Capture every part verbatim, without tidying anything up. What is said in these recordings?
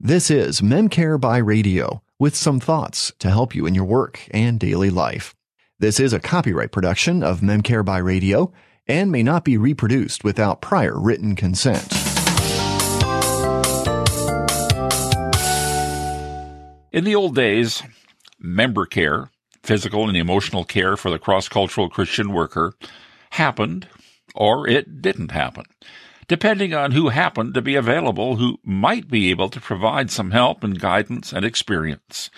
This is MemCare by Radio, with some thoughts to help you in your work and daily life. This is a copyright production of MemCare by Radio and may not be reproduced without prior written consent. In the old days, member care, physical and emotional care for the cross-cultural Christian worker, happened or it didn't happen, depending on who happened to be available, who might be able to provide some help and guidance and experience.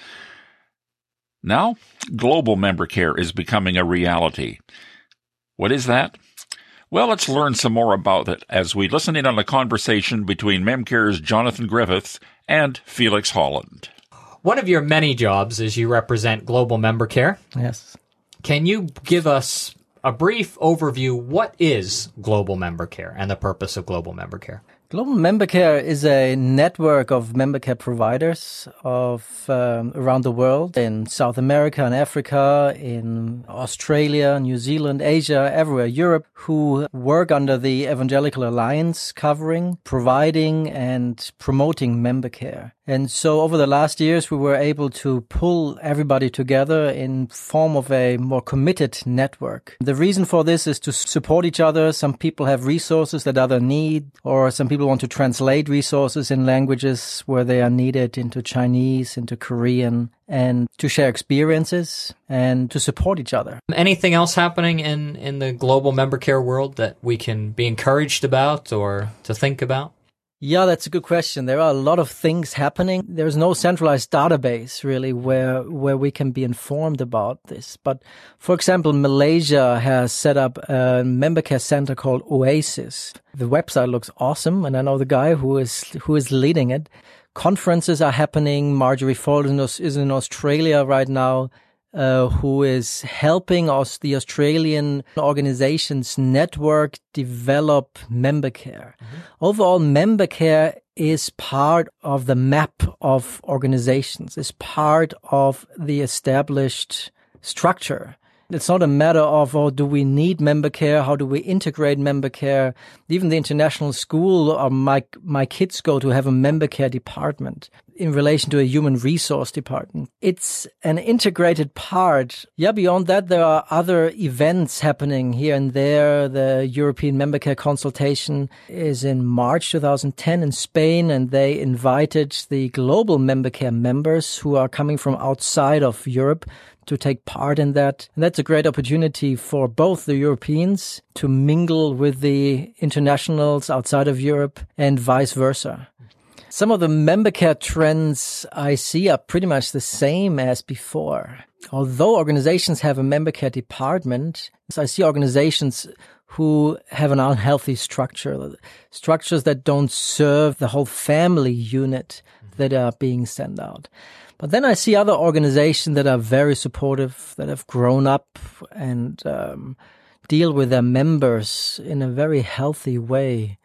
Now, global member care is becoming a reality. What is that? Well, let's learn some more about it as we listen in on a conversation between MemCare's Jonathan Griffiths and Felix Holland. One of your many jobs is you represent Global Member Care. Yes. Can you give us a brief overview? What is Global Member Care and the purpose of Global Member Care? Global Member Care is a network of member care providers of um, around the world, in South America and Africa, in Australia, New Zealand, Asia, everywhere, Europe, who work under the Evangelical Alliance covering, providing and promoting member care. And so over the last years, we were able to pull everybody together in form of a more committed network. The reason for this is to support each other. Some people have resources that others need, or some people want to translate resources in languages where they are needed into Chinese, into Korean, and to share experiences and to support each other. Anything else happening in, in the global member care world that we can be encouraged about or to think about? Yeah, that's a good question. There are a lot of things happening. There's no centralized database, really, where where we can be informed about this. But, for example, Malaysia has set up a member care center called Oasis. The website looks awesome, and I know the guy who is who is leading it. Conferences are happening. Marjorie Fulton is in Australia right now, Uh, who is helping us, the Australian organizations network, develop member care. Mm-hmm. Overall, member care is part of the map of organizations, is part of the established structure. It's not a matter of, oh, do we need member care? How do we integrate member care? Even the international school or my, my kids go to have a member care department in relation to a human resource department. It's an integrated part. Yeah, beyond that, there are other events happening here and there. The European Member Care Consultation is in March twenty ten in Spain, and they invited the global member care members who are coming from outside of Europe to take part in that. And that's a great opportunity for both the Europeans to mingle with the internationals outside of Europe and vice versa. Some of the member care trends I see are pretty much the same as before. Although organizations have a member care department, I see organizations who have an unhealthy structure, structures that don't serve the whole family unit that are being sent out. But then I see other organizations that are very supportive, that have grown up and um, deal with their members in a very healthy way.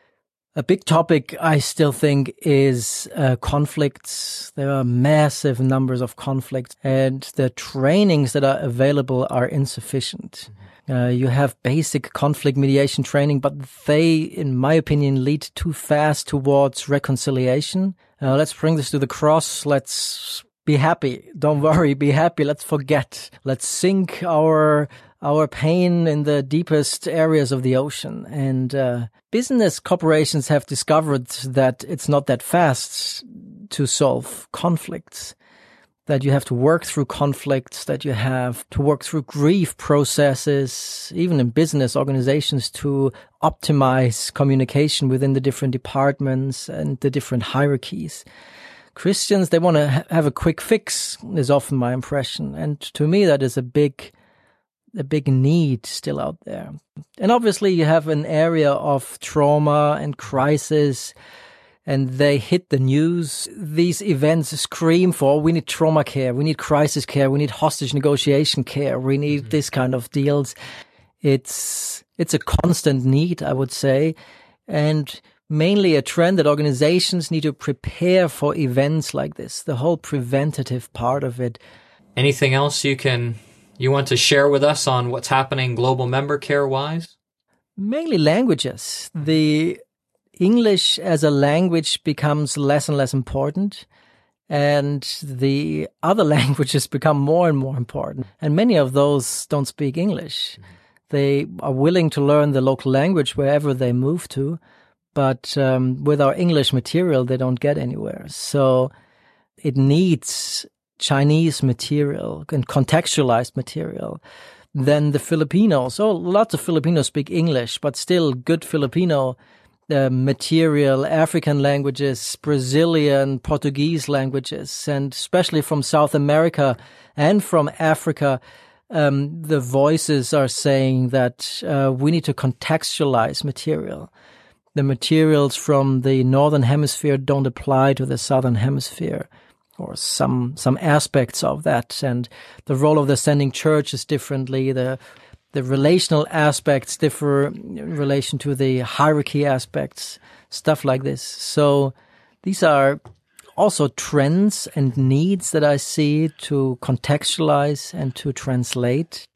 A big topic, I still think, is uh, conflicts. There are massive numbers of conflicts, and the trainings that are available are insufficient. Uh, you have basic conflict mediation training, but they, in my opinion, lead too fast towards reconciliation. Uh, let's bring this to the cross. Let's be happy. Don't worry, be happy. Let's forget. Let's sink our our pain in the deepest areas of the ocean. And uh, business corporations have discovered that it's not that fast to solve conflicts, that you have to work through conflicts, that you have to work through grief processes, even in business organizations, to optimize communication within the different departments and the different hierarchies. Christians, they want to ha- have a quick fix, is often my impression. And to me, that is a big a big need still out there. And obviously you have an area of trauma and crisis, and they hit the news. These events scream for, we need trauma care, we need crisis care, we need hostage negotiation care, we need mm-hmm. this kind of deals. It's it's a constant need, I would say, and mainly a trend that organizations need to prepare for events like this, the whole preventative part of it. Anything else you can you want to share with us on what's happening global member care-wise? Mainly languages. The English as a language becomes less and less important, and the other languages become more and more important. And many of those don't speak English. Mm-hmm. They are willing to learn the local language wherever they move to, but um, with our English material, they don't get anywhere. So it needs Chinese material and contextualized material. Then the Filipinos, oh, lots of Filipinos speak English, but still good Filipino uh, material, African languages, Brazilian, Portuguese languages, and especially from South America and from Africa, um, the voices are saying that uh, we need to contextualize material. The materials from the Northern Hemisphere don't apply to the Southern Hemisphere, or some some aspects of that. And the role of the sending church is differently. The the relational aspects differ in relation to the hierarchy aspects, stuff like this. So these are also trends and needs that I see to contextualize and to translate.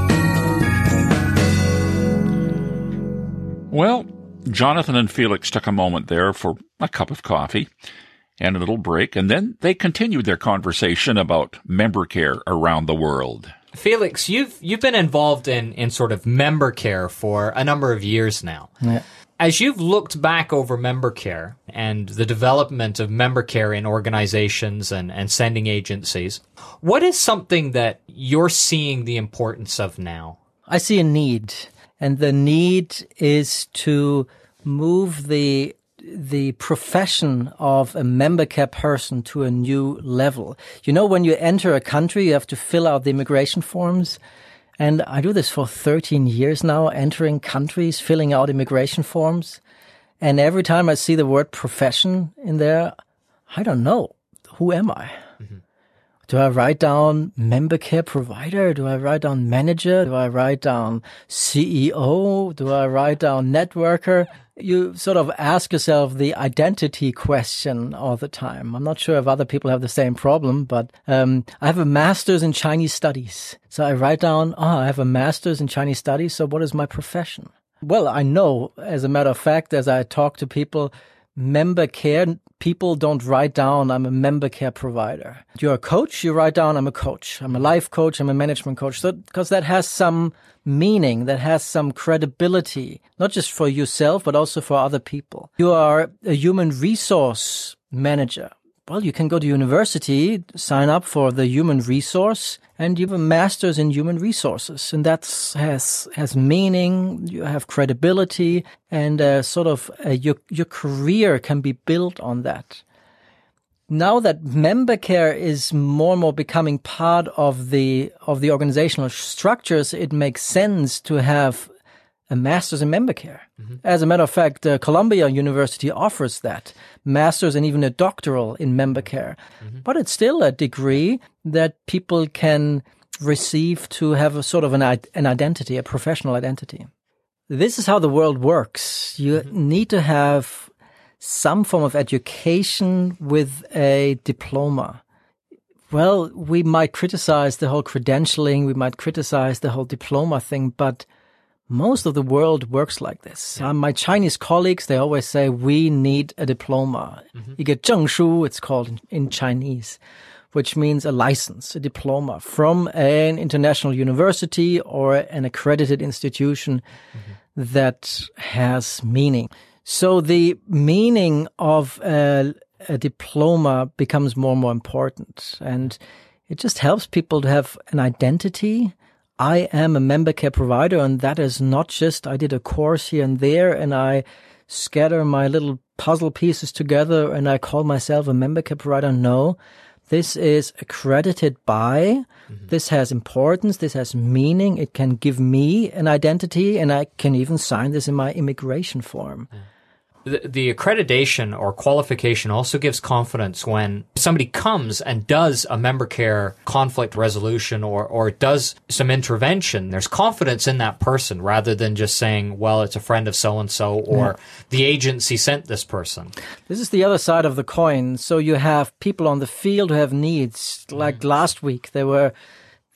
Well, Jonathan and Felix took a moment there for a cup of coffee and a little break, and then they continued their conversation about member care around the world. Felix, you've you've been involved in, in sort of member care for a number of years now. Yeah. As you've looked back over member care and the development of member care in organizations and, and sending agencies, what is something that you're seeing the importance of now? I see a need, and the need is to move the the profession of a member care person to a new level. You know, when you enter a country, you have to fill out the immigration forms. And I do this for thirteen years now, entering countries, filling out immigration forms. And every time I see the word profession in there, I don't know. Who am I? Mm-hmm. Do I write down member care provider? Do I write down manager? Do I write down C E O? Do I write down networker? You sort of ask yourself the identity question all the time. I'm not sure if other people have the same problem, but um, I have a master's in Chinese studies. So I write down, oh, I have a master's in Chinese studies, so what is my profession? Well, I know, as a matter of fact, as I talk to people, member care, people don't write down, I'm a member care provider. You're a coach, you write down, I'm a coach. I'm a life coach, I'm a management coach. So, because that has some meaning, that has some credibility, not just for yourself, but also for other people. You are a human resource manager. Well, you can go to university, sign up for the human resource, and you have a master's in human resources. And that has has meaning, you have credibility, and uh, sort of uh, your your career can be built on that. Now that member care is more and more becoming part of the of the organizational structures, it makes sense to have a master's in member care. Mm-hmm. As a matter of fact, uh, Columbia University offers that, master's and even a doctoral in member care. Mm-hmm. But it's still a degree that people can receive to have a sort of an, an identity, a professional identity. This is how the world works. You mm-hmm. need to have some form of education with a diploma. Well, we might criticize the whole credentialing, we might criticize the whole diploma thing, but most of the world works like this. Yeah. Um, my Chinese colleagues, they always say, we need a diploma. Mm-hmm. 一个证书, it's called in, in Chinese, which means a license, a diploma from an international university or an accredited institution mm-hmm. that has meaning. So the meaning of a, a diploma becomes more and more important. And it just helps people to have an identity. I am a member care provider, and that is not just I did a course here and there and I scatter my little puzzle pieces together and I call myself a member care provider. No, this is accredited by, mm-hmm. this has importance, this has meaning, it can give me an identity, and I can even sign this in my immigration form. Yeah. The, the accreditation or qualification also gives confidence when somebody comes and does a member care conflict resolution or, or does some intervention. There's confidence in that person rather than just saying, well, it's a friend of so-and-so or yeah. the agency sent this person. This is the other side of the coin. So you have people on the field who have needs. Like mm. last week, there were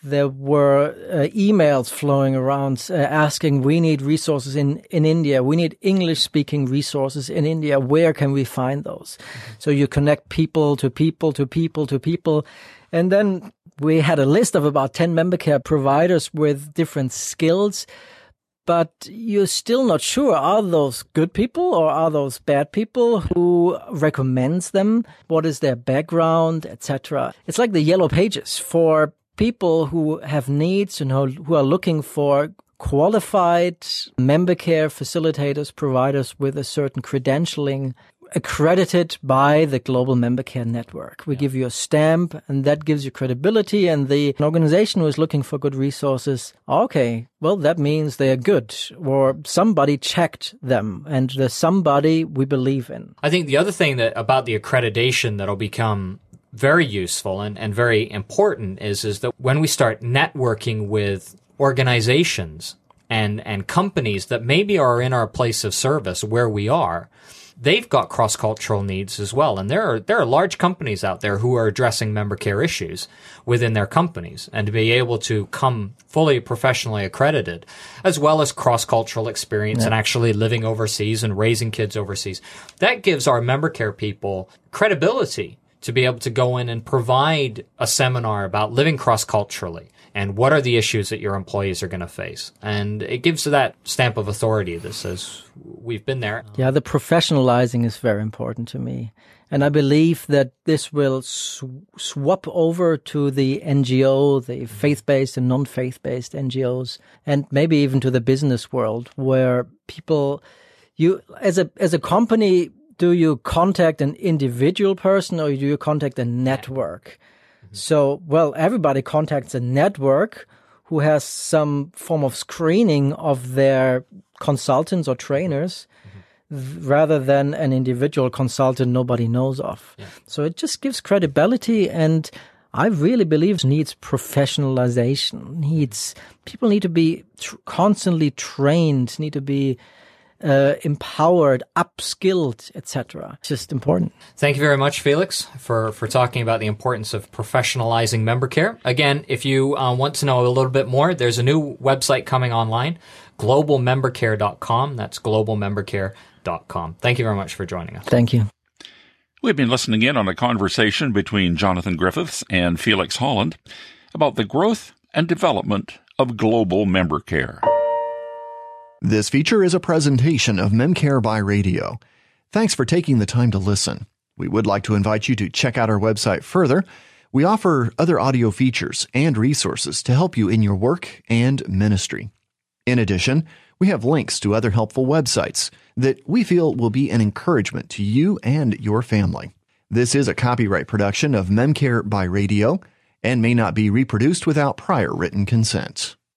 there were uh, emails flowing around uh, asking, we need resources in, in India. We need English-speaking resources in India. Where can we find those? Mm-hmm. So you connect people to people to people to people. And then we had a list of about ten member care providers with different skills. But you're still not sure, are those good people or are those bad people? Who recommends them? What is their background, et cetera? It's like the yellow pages for people who have needs and who are looking for qualified member care facilitators, providers with a certain credentialing accredited by the Global Member Care Network. We yeah. give you a stamp, and that gives you credibility, and the organization who is looking for good resources, okay, well, that means they are good, or somebody checked them, and the somebody we believe in. I think the other thing that about the accreditation that'll become very useful and, and very important is, is that when we start networking with organizations and, and companies that maybe are in our place of service where we are, they've got cross-cultural needs as well. And there are, there are large companies out there who are addressing member care issues within their companies, and to be able to come fully professionally accredited, as well as cross-cultural experience yeah. and actually living overseas and raising kids overseas. That gives our member care people credibility to be able to go in and provide a seminar about living cross-culturally and what are the issues that your employees are going to face. And it gives that stamp of authority that says, we've been there. Yeah, the professionalizing is very important to me. And I believe that this will sw- swap over to the N G O, the faith-based and non-faith-based N G Os, and maybe even to the business world, where people, you as a as a company, do you contact an individual person or do you contact a network? So, well, everybody contacts a network who has some form of screening of their consultants or trainers mm-hmm. rather than an individual consultant nobody knows of. Yeah. So it just gives credibility, and I really believe it needs professionalization. Needs people need to be tr- constantly trained, need to be Uh, empowered, upskilled, et cetera. Just important. Thank you very much, Felix, for, for talking about the importance of professionalizing member care. Again, if you uh, want to know a little bit more, there's a new website coming online, global member care dot com. That's global member care dot com. Thank you very much for joining us. Thank you. We've been listening in on a conversation between Jonathan Griffiths and Felix Holland about the growth and development of global member care. This feature is a presentation of MemCare by Radio. Thanks for taking the time to listen. We would like to invite you to check out our website further. We offer other audio features and resources to help you in your work and ministry. In addition, we have links to other helpful websites that we feel will be an encouragement to you and your family. This is a copyright production of MemCare by Radio and may not be reproduced without prior written consent.